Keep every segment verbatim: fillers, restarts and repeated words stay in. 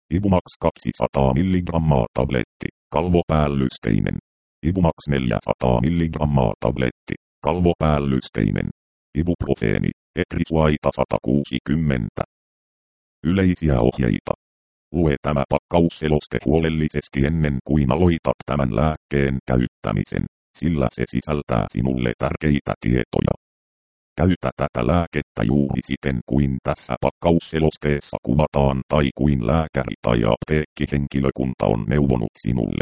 Ibumax kaksisataa milligrammaa tabletti, kalvopäällysteinen. Ibumax neljäsataa milligrammaa tabletti, kalvopäällysteinen. Ibuprofeeni, etrisuaita sata kuusikymmentä. Yleisiä ohjeita. Lue tämä pakkausseloste huolellisesti ennen kuin aloitat tämän lääkkeen käyttämisen, sillä se sisältää sinulle tärkeitä tietoja. Käytä tätä lääkettä juuri siten kuin tässä pakkausselosteessa kuvataan tai kuin lääkäri tai apteekkihenkilökunta on neuvonut sinulle.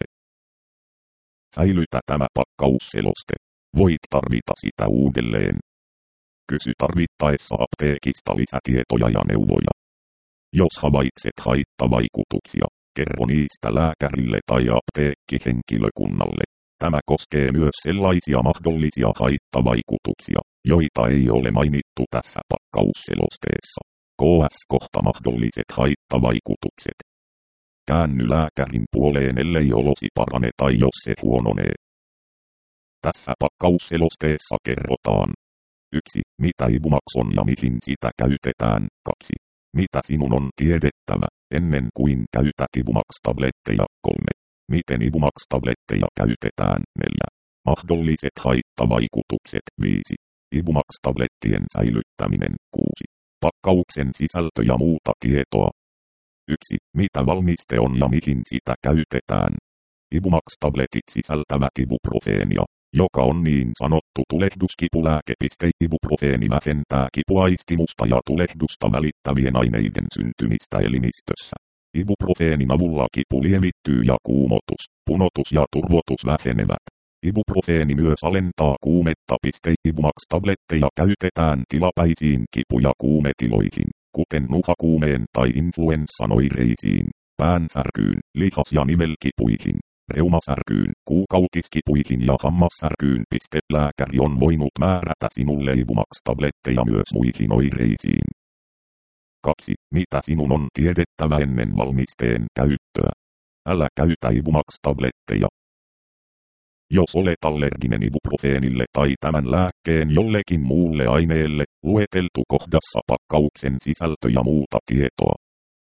Säilytä tämä pakkausseloste. Voit tarvita sitä uudelleen. Kysy tarvittaessa apteekista lisätietoja ja neuvoja. Jos havaitset haittavaikutuksia, kerro niistä lääkärille tai apteekkihenkilökunnalle. Tämä koskee myös sellaisia mahdollisia haittavaikutuksia, joita ei ole mainittu tässä pakkausselosteessa. Ks kohta mahdolliset haittavaikutukset. Käänny lääkärin puoleen ellei olosi parane tai jos se huononee. Tässä pakkausselosteessa kerrotaan. yksi. Mitä Ibumax on ja mihin sitä käytetään. kaksi. Mitä sinun on tiedettävä, ennen kuin käytät Ibumax-tabletteja. kolme. Miten Ibumax-tabletteja käytetään. neljä. Mahdolliset haittavaikutukset. viisi. Ibumax-tablettien säilyttäminen. kuusi. Pakkauksen sisältö ja muuta tietoa. yksi. Mitä valmiste on ja mihin sitä käytetään. Ibumax-tabletit sisältävät ibuprofeenia, joka on niin sanottu tulehduskipulääke. Ibuprofeeni vähentää kipuaistimusta ja tulehdusta välittävien aineiden syntymistä elimistössä. Ibuprofeenin avulla kipu lievittyy ja kuumotus, punotus ja turvotus vähenevät. Ibuprofeeni myös alentaa kuumetta. Ibumax-tabletteja käytetään tilapäisiin kipu- ja kuumetiloihin, kuten nuhakuumeen tai influenssan oireisiin, päänsärkyyn, lihas- ja nivelkipuihin, reumasärkyyn, kuukautiskipuihin ja hammassärkyyn. Lääkäri on voinut määrätä sinulle Ibumax-tabletteja myös muihin oireisiin. kaksi. Mitä sinun on tiedettävä ennen valmisteen käyttöä? Älä käytä Ibumax-tabletteja. Jos olet allerginen ibuprofeenille tai tämän lääkkeen jollekin muulle aineelle, lueteltu kohdassa pakkauksen sisältö ja muuta tietoa.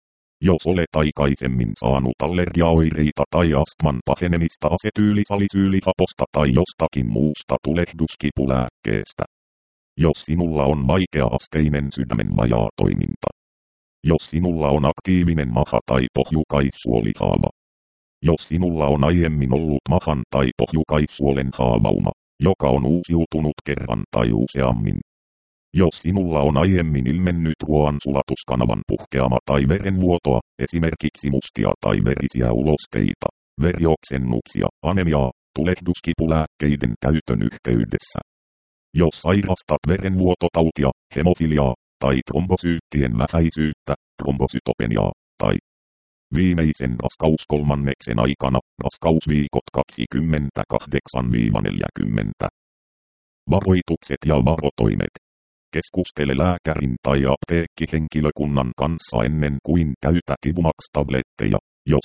Jos olet aikaisemmin saanut allergiaoireita tai astman pahenemista asetyylisalisyylihapposta tai jostakin muusta tulehduskipulääkkeestä. Jos sinulla on vaikea-asteinen sydämen vajaatoiminta. Jos sinulla on aktiivinen maha- tai pohjukaissuolihaava. Jos sinulla on aiemmin ollut mahan tai pohjukaissuolen haavauma, joka on uusiutunut kerran tai useammin. Jos sinulla on aiemmin ilmennyt ruoansulatuskanavan puhkeama tai verenvuotoa, esimerkiksi mustia tai verisiä ulosteita, verioksennuksia, anemiaa, tulehduskipulääkkeiden käytön yhteydessä. Jos sairastat verenvuototautia, hemofiliaa, tai trombosyyttien vähäisyyttä, trombosytopeniaa, tai viimeisen raskauskolmanneksen aikana, raskausviikot kaksikymmentäkahdeksan neljäkymmentä. Varoitukset ja varotoimet. Keskustele lääkärin tai apteekkihenkilökunnan kanssa ennen kuin käytät Ibumax-tabletteja, jos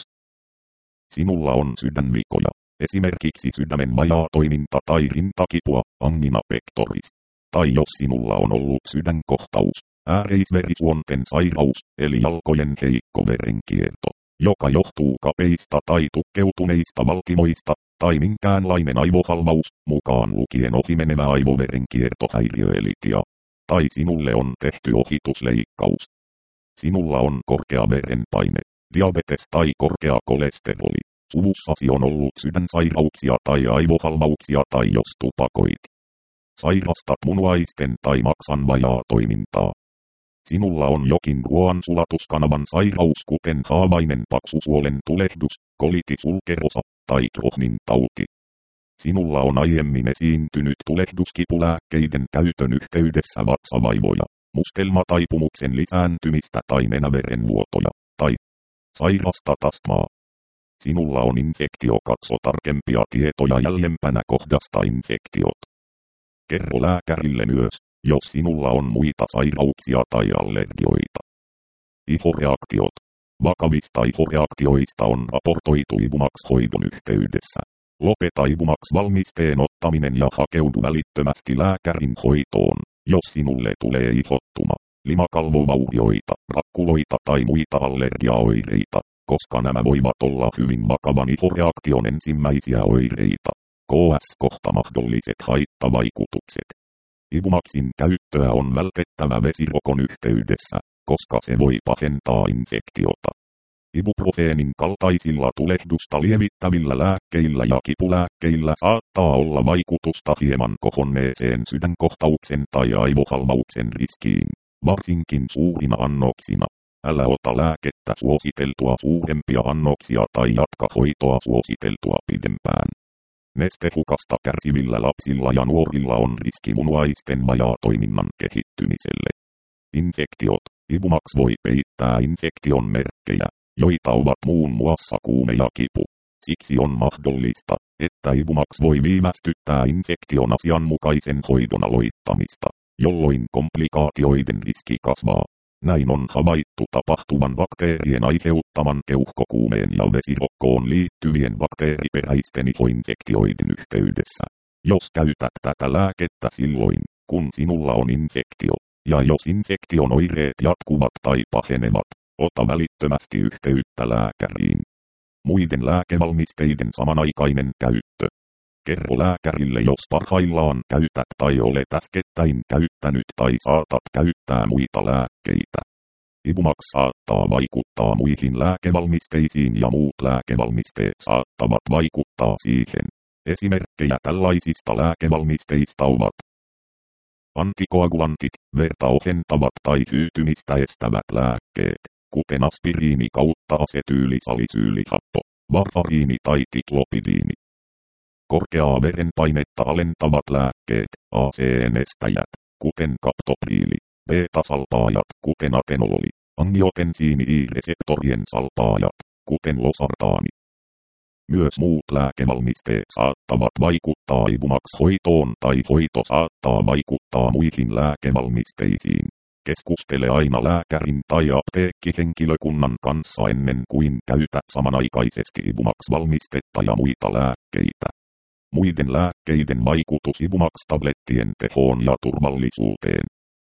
sinulla on sydänvikoja, esimerkiksi sydämen vajaatoiminta tai rintakipua, angina pectoris, tai jos sinulla on ollut sydänkohtaus, ääreisverisuonten sairaus, eli jalkojen heikko verenkierto, joka johtuu kapeista tai tukkeutuneista valtimoista, tai minkäänlainen aivohalvaus, mukaan lukien ohimenevä aivoverenkiertohäiriö eli T I A, tai sinulle on tehty ohitusleikkaus. Sinulla on korkea verenpaine, diabetes tai korkea kolesteroli, suvussasi on ollut sydänsairauksia tai aivohalvauksia tai jos tupakoit. Sairastat munuaisten tai maksan vajaatoimintaa. Sinulla on jokin ruoansulatuskanavan sairaus kuten haavainen paksusuolen tulehdus, colitis ulcerosa tai Crohnin tauti. Sinulla on aiemmin esiintynyt tulehduskipulääkkeiden käytön yhteydessä vatsavaivoja, mustelmataipumuksen lisääntymistä tai nenäverenvuotoja, tai sairastat astmaa. Sinulla on infektio. Katso tarkempia tietoja jäljempänä kohdasta infektiot. Kerro lääkärille myös, jos sinulla on muita sairauksia tai allergioita. Ihoreaktiot. Vakavista ihoreaktioista on raportoitu Ibumax-hoidon yhteydessä. Lopeta Ibumax-valmisteen ottaminen ja hakeudu välittömästi lääkärin hoitoon, jos sinulle tulee ihottuma, limakalvovaurioita, rakkuloita tai muita allergiaoireita. koska nämä voivat olla hyvin vakavan ihoreaktion ensimmäisiä oireita. K S kohta mahdolliset haittavaikutukset. Ibumaxin käyttöä on vältettävä vesirokon yhteydessä, koska se voi pahentaa infektiota. Ibuprofeenin kaltaisilla tulehdusta lievittävillä lääkkeillä ja kipulääkkeillä saattaa olla vaikutusta hieman kohonneeseen sydänkohtauksen tai aivohalvauksen riskiin, varsinkin suurina annoksina. Älä ota lääkettä suositeltua suurempia annoksia tai jatka hoitoa suositeltua pidempään. Nestehukasta kärsivillä lapsilla ja nuorilla on riski munuaisten vajaatoiminnan kehittymiselle. Infektiot. Ibumax voi peittää infektion merkkejä, joita ovat muun muassa kuume ja kipu. Siksi on mahdollista, että Ibumax voi viivästyttää infektion asianmukaisen hoidon aloittamista, jolloin komplikaatioiden riski kasvaa. Näin on havaittu tapahtuvan bakteerien aiheuttaman keuhkokuumeen ja vesirokkoon liittyvien bakteeriperäisten ihoinfektioiden yhteydessä. Jos käytät tätä lääkettä silloin, kun sinulla on infektio, ja jos infektion oireet jatkuvat tai pahenevat, ota välittömästi yhteyttä lääkäriin. Muiden lääkevalmisteiden samanaikainen käyttö. Kerro lääkärille, jos parhaillaan käytät tai olet äskettäin käyttänyt tai saatat käyttää muita lääkkeitä. Ibumax saattaa vaikuttaa muihin lääkevalmisteisiin ja muut lääkevalmisteet saattavat vaikuttaa siihen. Esimerkkejä tällaisista lääkevalmisteista ovat antikoagulantit, verta ohentavat tai hyytymistä estävät lääkkeet, kuten aspiriini kautta asetyylisalisyylihappo, varfariini tai tiklopidiini. Korkeaa verenpainetta alentavat lääkkeet, A C E-nestäjät, kuten kaptopriili, beta-salpaajat, kuten atenololi, angiotensiini I-reseptorien salpaajat, kuten losartaani. Myös muut lääkevalmisteet saattavat vaikuttaa Ibumax-hoitoon tai hoito saattaa vaikuttaa muihin lääkevalmisteisiin. Keskustele aina lääkärin tai apteekkihenkilökunnan kanssa ennen kuin käytät samanaikaisesti Ibumax-valmistetta ja muita lääkkeitä. Muiden lääkkeiden vaikutus Ibumax-tablettien tehoon ja turvallisuuteen.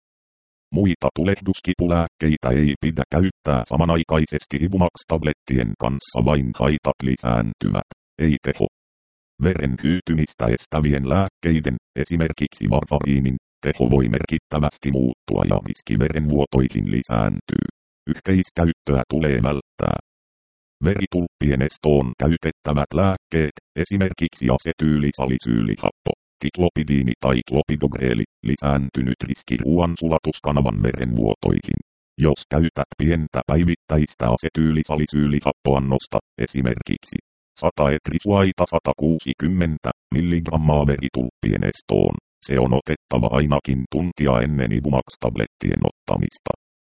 Muita tulehduskipulääkkeitä ei pidä käyttää samanaikaisesti Ibumax-tablettien kanssa, vain haitat lisääntyvät, ei teho. Veren hyytymistä estävien lääkkeiden, esimerkiksi varfariinin, teho voi merkittävästi muuttua ja riski verenvuotoihin lisääntyy. Yhteiskäyttöä tulee välttää. Veritulppien estoon käytettävät lääkkeet, esimerkiksi asetyylisalisyylihappo, tiklopidiini tai klopidogreeli, lisääntynyt riski ruoansulatuskanavan verenvuotoihin. Jos käytät pientä päivittäistä asetyylisalisyylihappoannosta, esimerkiksi sata etrisuaita sata kuusikymmentä milligrammaa veritulppien estoon, se on otettava ainakin tuntia ennen Ibumax-tablettien ottamista.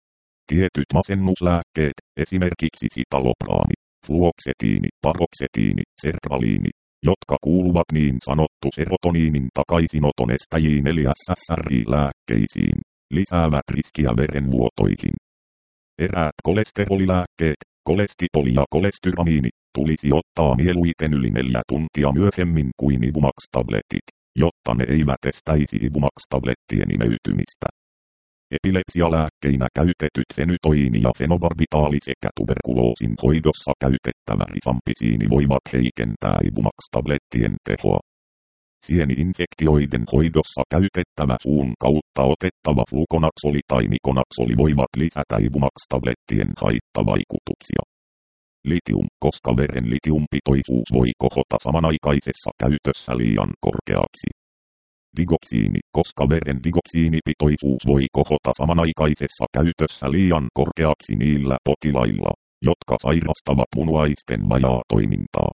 Tietyt masennuslääkkeet, esimerkiksi sitalopraami, fluoksetiini, paroksetiini, sertraliini, jotka kuuluvat niin sanottu serotoniinin takaisinoton estäjiin eli S S R I-lääkkeisiin, lisäävät riskiä verenvuotoihin. Eräät kolesterolilääkkeet, kolestipoli ja kolestyramiini, tulisi ottaa mieluiten yli neljä tuntia myöhemmin kuin Ibumax-tabletit, jotta ne eivät estäisi Ibumax-tablettien imeytymistä. Epilepsialääkkeinä käytetyt fenytoiini ja fenobarbitaali sekä tuberkuloosin hoidossa käytettävä rifampisiini voivat heikentää Ibumax-tablettien tehoa. Sieni-infektioiden hoidossa käytettävä suun kautta otettava flukonaksoli tai mikonaksoli voivat lisätä Ibumax-tablettien haittavaikutuksia. Litium, koska veren litiumpitoisuus voi kohota samanaikaisessa käytössä liian korkeaksi. Digoksiini, koska veren digoksiinipitoisuus voi kohota samanaikaisessa käytössä liian korkeaksi niillä potilailla, jotka sairastavat munuaisten vajaatoimintaa.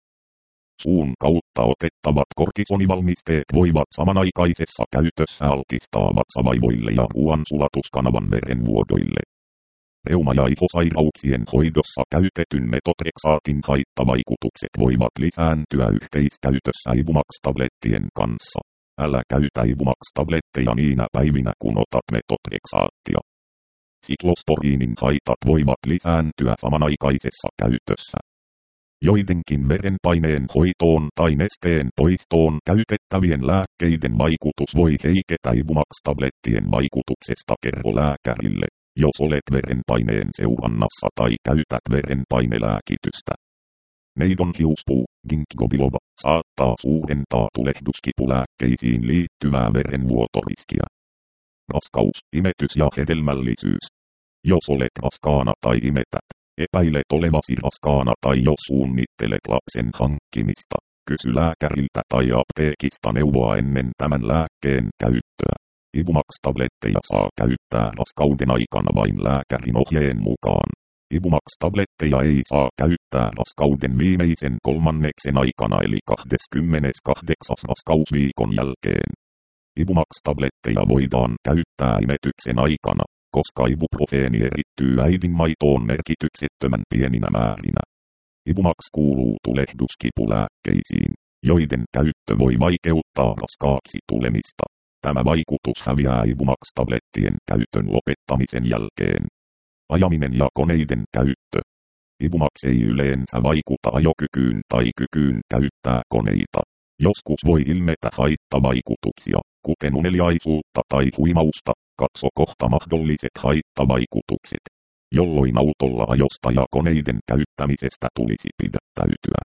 Suun kautta otettavat kortisonivalmisteet voivat samanaikaisessa käytössä altistaa vatsavaivoille ja ruoansulatuskanavan verenvuodoille. Reuma- ja ihosairauksien hoidossa käytetyn metotreksaatin haittavaikutukset voivat lisääntyä yhteiskäytössä Ibumax-tablettien kanssa. Älä käytä Ibumax-tabletteja niinä päivinä kun otat metotreksaattia. Siklosporiinin haitat voivat lisääntyä samanaikaisessa käytössä. Joidenkin verenpaineen hoitoon tai nesteen poistoon käytettävien lääkkeiden vaikutus voi heiketä Ibumax-tablettien vaikutuksesta. Kerro lääkärille, jos olet verenpaineen seurannassa tai käytät verenpainelääkitystä. Neidon hiuspuu, ginkgo biloba, saattaa suurentaa tulehduskipulääkkeisiin liittyvää verenvuotoriskiä. Raskaus, imetys ja hedelmällisyys. Jos olet raskaana tai imetät, epäilet olevasi raskaana tai jos suunnittelet lapsen hankkimista, kysy lääkäriltä tai apteekista neuvoa ennen tämän lääkkeen käyttöä. Ibumax-tabletteja saa käyttää raskauden aikana vain lääkärin ohjeen mukaan. Ibumax-tabletteja ei saa käyttää raskauden viimeisen kolmanneksen aikana eli kaksikymmentäkahdeksan raskausviikon jälkeen. Ibumax-tabletteja voidaan käyttää imetyksen aikana, koska ibuprofeeni erittyy äidinmaitoon merkityksettömän pieninä määrinä. Ibumax kuuluu tulehduskipulääkkeisiin, joiden käyttö voi vaikeuttaa raskaaksi tulemista. Tämä vaikutus häviää Ibumax-tablettien käytön lopettamisen jälkeen. Ajaminen ja koneiden käyttö. Ibumax ei yleensä vaikuta ajokykyyn tai kykyyn käyttää koneita. Joskus voi ilmetä haittavaikutuksia, kuten uneliaisuutta tai huimausta. Katso kohta mahdolliset haittavaikutukset, jolloin autolla ajosta ja koneiden käyttämisestä tulisi pidättäytyä.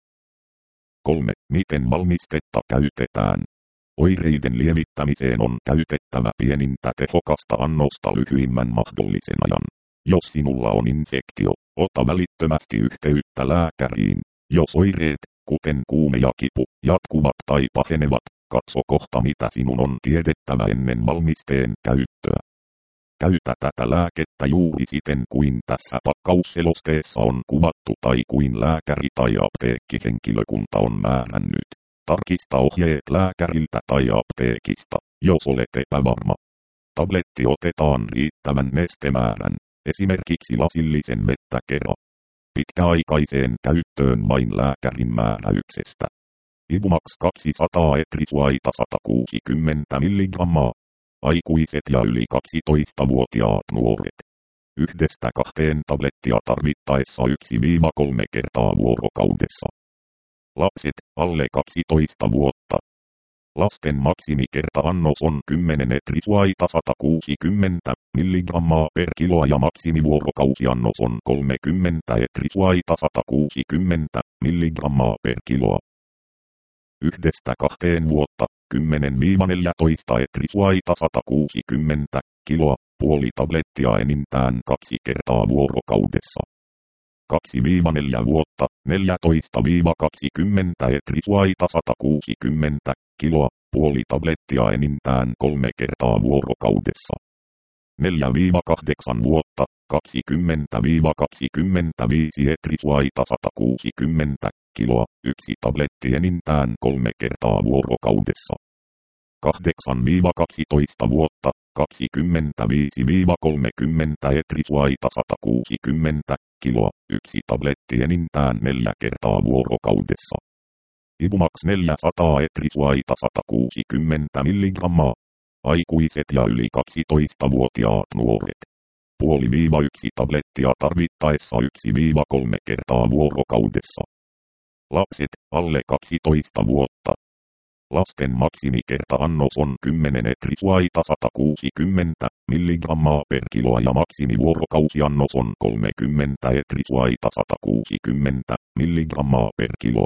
kolme. Miten valmistetta käytetään? Oireiden lievittämiseen on käytettävä pienintä tehokasta annosta lyhyimmän mahdollisen ajan. Jos sinulla on infektio, ota välittömästi yhteyttä lääkäriin. Jos oireet, kuten kuume ja kipu, jatkuvat tai pahenevat, katso kohta mitä sinun on tiedettävä ennen valmisteen käyttöä. Käytä tätä lääkettä juuri siten kuin tässä pakkausselosteessa on kuvattu tai kuin lääkäri tai apteekkihenkilökunta on määrännyt. Tarkista ohjeet lääkäriltä tai apteekista, jos olet epävarma. Tabletti otetaan riittävän nestemäärän, esimerkiksi lasillisen vettä kerran. Pitkäaikaiseen käyttöön vain lääkärin määräyksestä. Ibumax kaksisataa etrisuaita sata kuusikymmentä milligrammaa. Aikuiset ja yli kaksitoistavuotiaat nuoret. Yhdestä kahteen tablettia tarvittaessa yksi kolme kertaa vuorokaudessa. Lapset, alle kaksitoista vuotta. Lasten maksimikerta-annos on kymmenen etrisuaita sata kuusikymmentä milligrammaa per kilo ja maksimivuorokausiannos on kolmekymmentä etrisuaita sata kuusikymmentä milligrammaa per kilo. Yhdestä kahteen vuotta, kymmenen neljätoista etrisuaita sata kuusikymmentä kiloa, puoli tablettia enintään kaksi kertaa vuorokaudessa. kaksi neljä vuotta, neljätoista kaksikymmentä etrisuaita sata kuusikymmentä kiloa, puoli tablettia enintään kolme kertaa vuorokaudessa. neljä kahdeksan vuotta, kaksikymmentä kaksikymmentäviisi etrisuaita sata kuusikymmentä kiloa, yksi tabletti enintään kolme kertaa vuorokaudessa. kahdeksan kaksitoista vuotta, kaksikymmentäviisi kolmekymmentä etrisuaita sata kuusikymmentä kiloa, yksi tabletti enintään neljä kertaa vuorokaudessa. Ibumax neljäsataa etrisuaita sata kuusikymmentä milligrammaa. Aikuiset ja yli kaksitoistavuotiaat nuoret. Puoli viiva yksi tablettia tarvittaessa yksi kolme kertaa vuorokaudessa. Lapset, alle kaksitoista vuotta. Lasten maksimikerta-annos on kymmenen etrisuaita sata kuusikymmentä milligrammaa per kilo ja maksimivuorokausiannos on kolmekymmentä etrisuaita sata kuusikymmentä milligrammaa per kilo.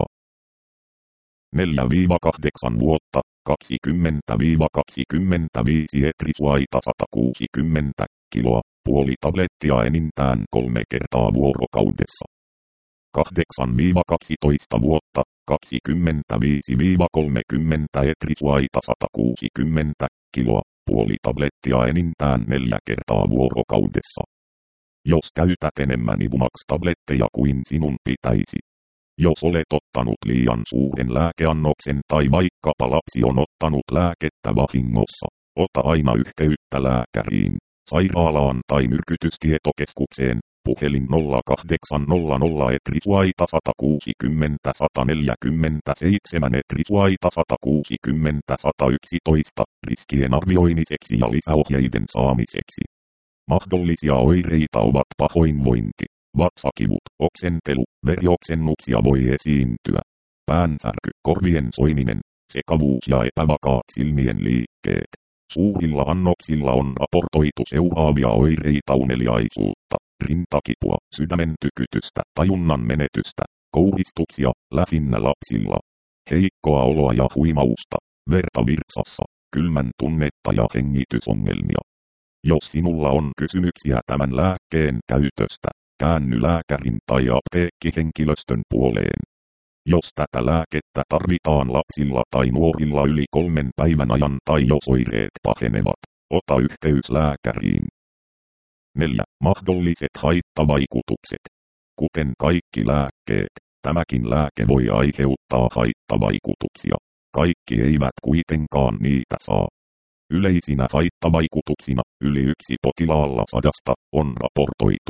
neljä kahdeksan vuotta, kaksikymmentä kaksikymmentäviisi etrisuaita sata kuusikymmentä kiloa, puoli tablettia enintään kolme kertaa vuorokaudessa. kahdeksan kaksitoista vuotta, kaksikymmentäviisi kolmekymmentä etrisuaita sata kuusikymmentä kiloa, puoli tablettia enintään neljä kertaa vuorokaudessa. Jos käytät enemmän Ibumax-tabletteja kuin sinun pitäisi. Jos olet ottanut liian suuren lääkeannoksen tai vaikkapa lapsi on ottanut lääkettä vahingossa, ota aina yhteyttä lääkäriin, sairaalaan tai myrkytystietokeskukseen. Puhelin nolla kahdeksan nolla nolla etrisuaita sata kuusikymmentä sata neljäkymmentäseitsemän etrisuaita sata kuusikymmentä sata yksitoista riskien arvioimiseksi ja lisäohjeiden saamiseksi. Mahdollisia oireita ovat pahoinvointi, vatsakivut, oksentelu, verioksennuksia voi esiintyä, päänsärky, korvien soiminen, sekavuus ja epävakaat silmien liikkeet. Suurilla annoksilla on raportoitu seuraavia oireita: uneliaisuutta, rintakipua, sydämen tykytystä, tajunnan menetystä, kouristuksia, lähinnä lapsilla, heikkoa oloa ja huimausta, verta virtsassa, kylmän tunnetta ja hengitysongelmia. Jos sinulla on kysymyksiä tämän lääkkeen käytöstä, käänny lääkärin tai apteekkihenkilöstön puoleen. Jos tätä lääkettä tarvitaan lapsilla tai nuorilla yli kolmen päivän ajan tai jos oireet pahenevat, ota yhteys lääkäriin. neljä. Mahdolliset haittavaikutukset. Kuten kaikki lääkkeet, tämäkin lääke voi aiheuttaa haittavaikutuksia. Kaikki eivät kuitenkaan niitä saa. Yleisinä haittavaikutuksina yli yksi potilaalla sadasta on raportoitu.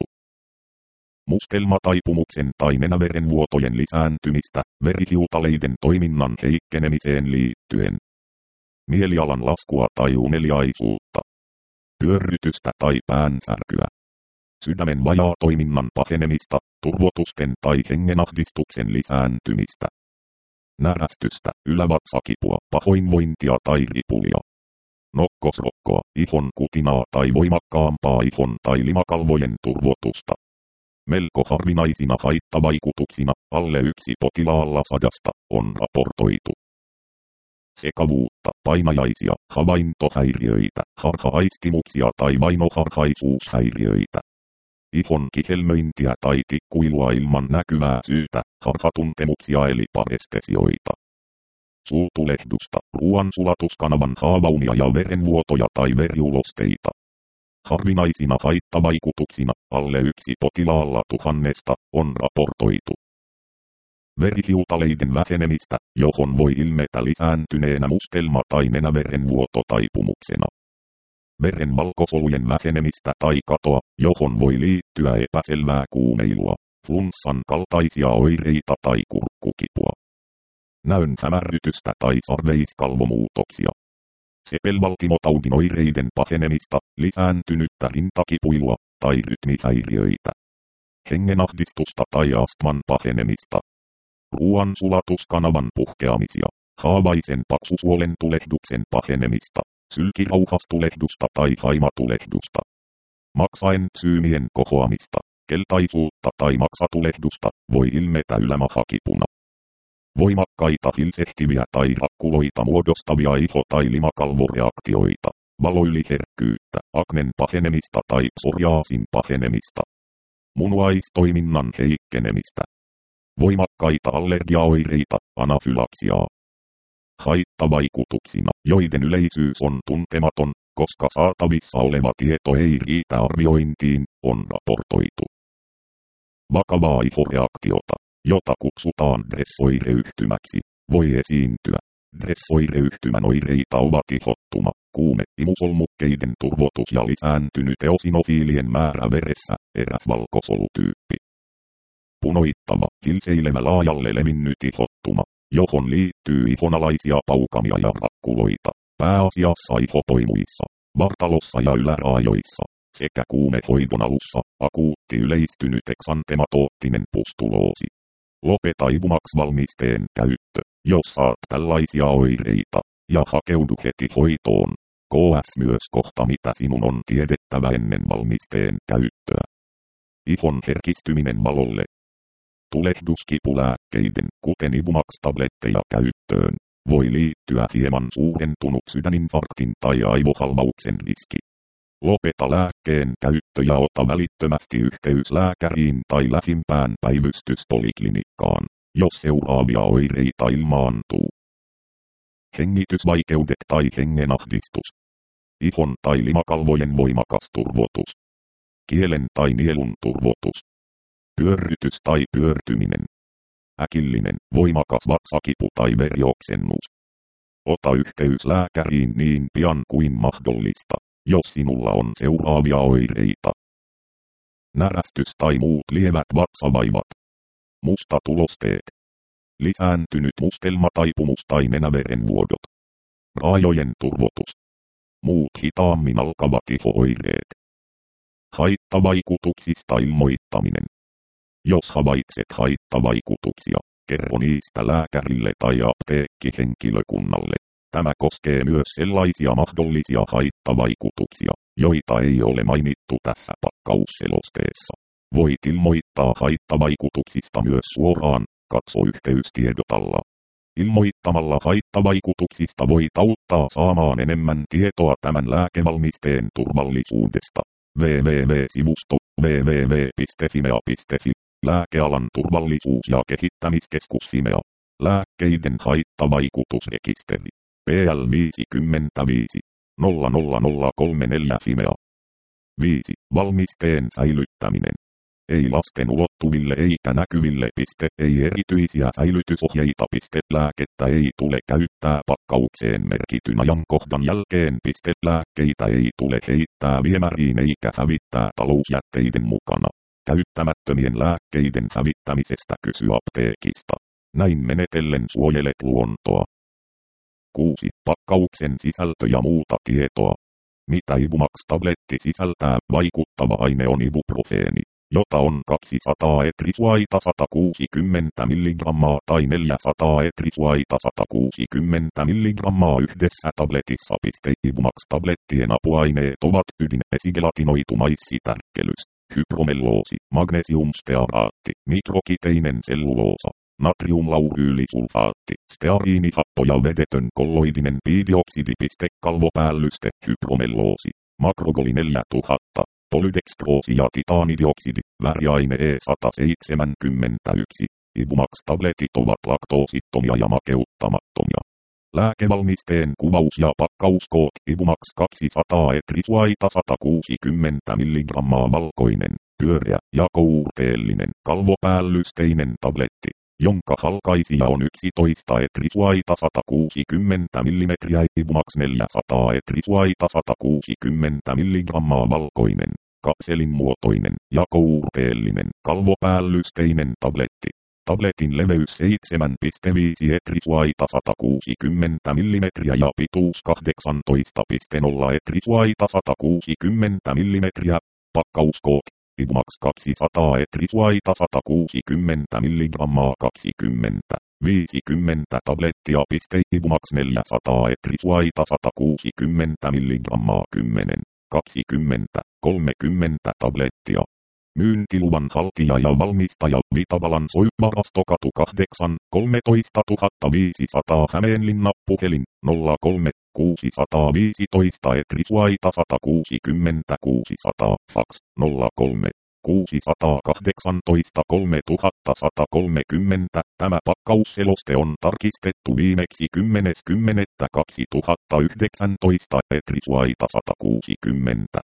Mustelmataipumuksen tai nenäverenvuotojen lisääntymistä verihiutaleiden toiminnan heikkenemiseen liittyen. Mielialan laskua tai uneliaisuutta. Pyörrytystä tai päänsärkyä. Sydämen vajaatoiminnan pahenemista, turvotusten tai hengenahdistuksen lisääntymistä. Närästystä, ylävatsakipua, pahoinvointia tai ripulia. Nokkosrokkoa, ihon kutinaa tai voimakkaampaa ihon tai limakalvojen turvotusta. Melko harvinaisina haittavaikutuksina alle yksi potilaalla sadasta on raportoitu. Sekavuutta, painajaisia, havaintohäiriöitä, harha-aistimuksia tai vainoharhaisuushäiriöitä. Ihon kihelmöintiä tai tikkuilua ilman näkyvää syytä, harhatuntemuksia eli parestesioita. Suutulehdusta, ruoansulatuskanavan haavaumia ja verenvuotoja tai veriulosteita. Harvinaisina haittavaikutuksina alle yksi potilaalla tuhannesta on raportoitu. Verihiutaleiden vähenemistä, johon voi ilmetä lisääntyneenä mustelma- tai nenäverenvuototaipumuksena. Veren valkosolujen vähenemistä tai katoa, johon voi liittyä epäselvää kuumeilua, flunssan kaltaisia oireita tai kurkkukipua. Näön hämärrytystä tai sarveiskalvomuutoksia. Sepelvaltimotaudin oireiden pahenemista, lisääntynyttä rintakipuilua tai rytmihäiriöitä. Hengenahdistusta tai astman pahenemista. Ruoansulatuskanavan puhkeamisia, haavaisen paksusuolen tulehduksen pahenemista, sylkirauhastulehdusta tai haimatulehdusta. Maksaentsyymien kohoamista, keltaisuutta tai maksatulehdusta voi ilmetä ylämahakipuna. Voimakkaita hilsehtiviä tai rakkuloita muodostavia iho- tai limakalvoreaktioita, valoyliherkkyyttä, aknen pahenemista tai psoriaasin pahenemista. Munuaistoiminnan heikkenemistä. Voimakkaita allergiaoireita, anafylaksiaa. Haittavaikutuksina, joiden yleisyys on tuntematon, koska saatavissa oleva tieto ei riitä arviointiin, on raportoitu. Vakavaa ihoreaktiota, jota kutsutaan dressoireyhtymäksi, voi esiintyä. Dressoireyhtymän oireita ovat ihottuma, kuume, imusolmukkeiden turvotus ja lisääntynyt eosinofiilien määrä veressä, eräs valkosolutyyppi. Punoittava, hilseilevä laajalle levinnyt ihottuma, johon liittyy ihonalaisia paukamia ja rakkuloita, pääasiassa ihopoimuissa, vartalossa ja yläraajoissa, sekä kuumehoidon alussa, akuutti yleistynyt eksantematoottinen pustuloosi. Lopeta Ibumax-valmisteen käyttö, jos saat tällaisia oireita, ja hakeudu heti hoitoon. K S myös kohta mitä sinun on tiedettävä ennen valmisteen käyttöä. Ihon herkistyminen valolle. Tulehduskipulääkkeiden, kuten Ibumax-tabletteja käyttöön, voi liittyä hieman suurentunut sydäninfarktin tai aivohalvauksen riski. Lopeta lääkkeen käyttö ja ota välittömästi yhteys lääkäriin tai lähimpään päivystyspoliklinikkaan, jos seuraavia oireita ilmaantuu. Hengitysvaikeudet tai hengenahdistus. Ihon tai limakalvojen voimakas turvotus. Kielen tai nielun turvotus. Pyörrytys tai pyörtyminen. Äkillinen, voimakas vatsakipu tai verioksennus. Ota yhteys lääkäriin niin pian kuin mahdollista, jos sinulla on seuraavia oireita. Närästys tai muut lievät vatsavaivat. Mustatulosteet. Lisääntynyt mustelmataipumus tai nenäverenvuodot. Raajojen turvotus. Muut hitaammin alkavat iho-oireet. Haittavaikutuksista ilmoittaminen. Jos havaitset haittavaikutuksia, kerro niistä lääkärille tai apteekkihenkilökunnalle. Tämä koskee myös sellaisia mahdollisia haittavaikutuksia, joita ei ole mainittu tässä pakkausselosteessa. Voit ilmoittaa haittavaikutuksista myös suoraan, katso yhteystiedot alla. Ilmoittamalla haittavaikutuksista voit auttaa saamaan enemmän tietoa tämän lääkevalmisteen turvallisuudesta. www-sivusto www piste fimea piste fi Lääkealan turvallisuus- ja kehittämiskeskus Fimea. Lääkkeiden haittavaikutusrekisteri. P L viisikymmentäviisi nolla nolla nolla kolme neljä Fimea. viisi. Valmisteen säilyttäminen. Ei lasten ulottuville eikä näkyville. Piste, ei erityisiä säilytysohjeita. Piste, lääkettä ei tule käyttää pakkaukseen merkityn ajankohdan jälkeen. Piste, lääkkeitä ei tule heittää viemäriin eikä hävittää talousjätteiden mukana. Käyttämättömien lääkkeiden hävittämisestä kysy apteekista. Näin menetellen suojelet luontoa. kuusi. Pakkauksen sisältö ja muuta tietoa. Mitä Ibumax-tabletti sisältää? Vaikuttava aine on ibuprofeeni, jota on kaksisataa etrisuaita sata kuusikymmentä milligrammaa tai neljäsataa etrisuaita sata kuusikymmentä milligrammaa yhdessä tabletissa. Ibumax-tablettien apuaineet ovat ydinesigelatinoitu maissitärkkelys, hypromelloosi, magnesiumstearaatti, mikrokiteinen selluloosa, natriumlauryylisulfaatti, steariinihappo ja vedetön kolloidinen piidioksidi. Kalvopäällyste, hypromelloosi, makrogoli neljätuhatta, polydextroosi ja titaanidioksidi, väriaine E sata seitsemänkymmentäyksi. Ibumax-tabletit ovat laktoosittomia ja makeuttamattomia. Lääkevalmisteen kuvaus ja pakkauskoot. Ibumax kaksisataa etrisuaita sata kuusikymmentä milligrammaa valkoinen, pyöreä ja kouurteellinen, kalvopäällysteinen tabletti, jonka halkaisija on yksitoista etrisuaita sata kuusikymmentä millimetriä. Ibumax neljäsataa etrisuaita sata kuusikymmentä milligrammaa valkoinen, kapselin muotoinen ja kouurteellinen, kalvopäällysteinen tabletti. Tabletin leveys seitsemän pilkku viisi etrisuaita sata kuusikymmentä millimetriä ja pituus kahdeksantoista pilkku nolla etrisuaita sata kuusikymmentä millimetriä. Pakkauskoot. Ibumax kaksisataa etrisuaita sata kuusikymmentä milligrammaa kaksikymmentä, viisikymmentä tablettia. Ibumax neljäsataa etrisuaita sata kuusikymmentä milligrammaa kymmenen, kaksikymmentä, kolmekymmentä tablettia. Myyntiluvan haltija ja valmistaja Vitabalan Soivarastokatu kahdeksan, kolmetoistatuhatta viisisataa Hämeenlinna. Puhelin nolla kolme kuusisataaviisitoista etrisuaita sata kuusikymmentä kuusisataa. Fax nolla kolme kuusisataakahdeksantoista kolmetuhattasata kolmekymmentä. Tämä pakkausseloste on tarkistettu viimeksi kymmenes kymmenettä kaksituhattayhdeksäntoista etrisuaita sata kuusikymmentä.